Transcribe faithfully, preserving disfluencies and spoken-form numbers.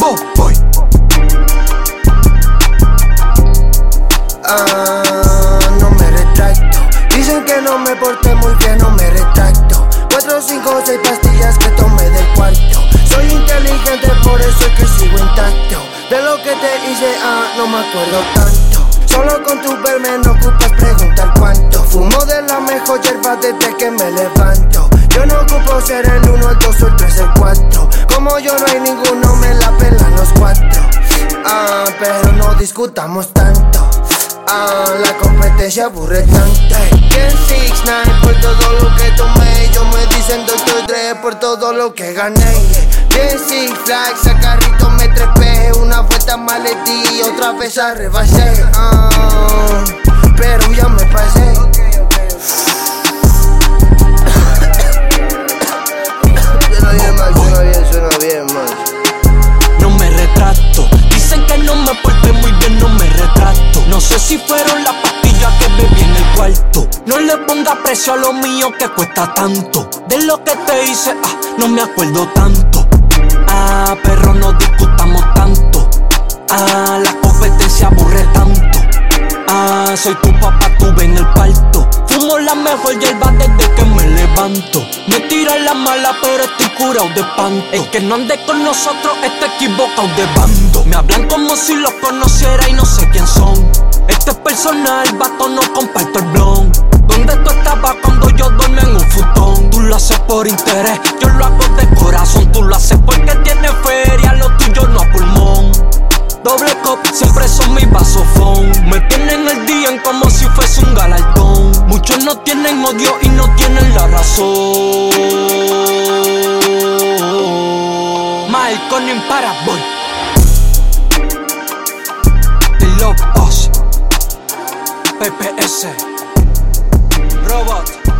go, boy. Ah, no me retracto. Dicen que no me porté muy bien, no me retracto. Cuatro, cinco, seis pastillas que tomé del cuarto. Soy inteligente, por eso es que sigo intacto. De lo que te hice, ah, no me acuerdo tanto. Solo con tu verme no ocupas preguntar cuánto. Fumo de la mejor hierba desde que me levanto. Yo no ocupo ser el uno, el dos o el tres, el cuatro. Como yo no hay ninguno, me la pelan los cuatro. Ah, pero no discutamos tanto. Ah, la competencia aburre tanto. Gen seis nueve por todo lo que tomé. Yo me dicen doctor Dre por todo lo que gané. Gen seis flags, a carrito me trepé. Una vuelta más le di, otra vez arrebasé. Ah, pero ya me pasé. Suena bien, man, suena bien, suena bien, man. No me retrato. Dicen que no me porté muy bien, no me retrato. No sé si fueron las pastillas que bebí en el cuarto. No le ponga precio a lo mío que cuesta tanto. De lo que te hice, ah, no me acuerdo tanto. Ah, perro, no discutamos tanto. Ah, la competencia aburre tanto. Ah, soy tu papá, tuve en el parto. Fumo la mejor hierba desde que me levanto. Me tiran la mala, pero estoy curado de espanto. El que no ande con nosotros está equivocado de bando. Me hablan como si los conociera y no sé quién son. Este es personal, vato, no comparto el blon. ¿Dónde tú estabas cuando yo dormí en un futón? Tú lo haces por interés, yo lo hago de corazón. Tú lo haces porque tienes feria, lo tuyo no a pulmón. Doble cop, siempre son mis vasofón. Me tienen el día en como si fuese un galardón. Muchos no tienen odio y no tienen la razón. Malcolm impara, boy. The Love Us, P P S, Robot.